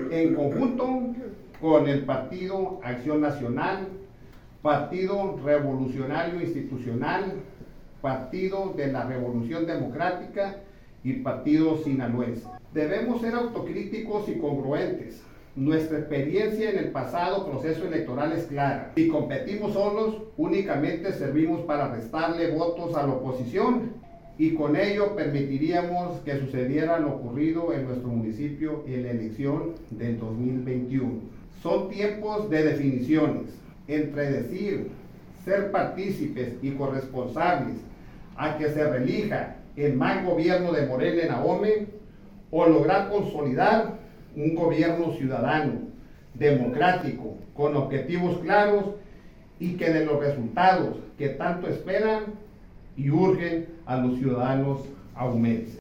en conjunto con el Partido Acción Nacional, Partido Revolucionario Institucional, Partido de la Revolución Democrática y Partido Sinaloense. Debemos ser autocríticos y congruentes. Nuestra experiencia en el pasado proceso electoral es clara. Si competimos solos, únicamente servimos para restarle votos a la oposición y con ello permitiríamos que sucediera lo ocurrido en nuestro municipio en la elección del 2021. Son tiempos de definiciones entre decir, ser partícipes y corresponsables a que se reelija el mal gobierno de Morena en Ahome o lograr consolidar un gobierno ciudadano, democrático, con objetivos claros y que de los resultados que tanto esperan y urgen a los ciudadanos ahumenses.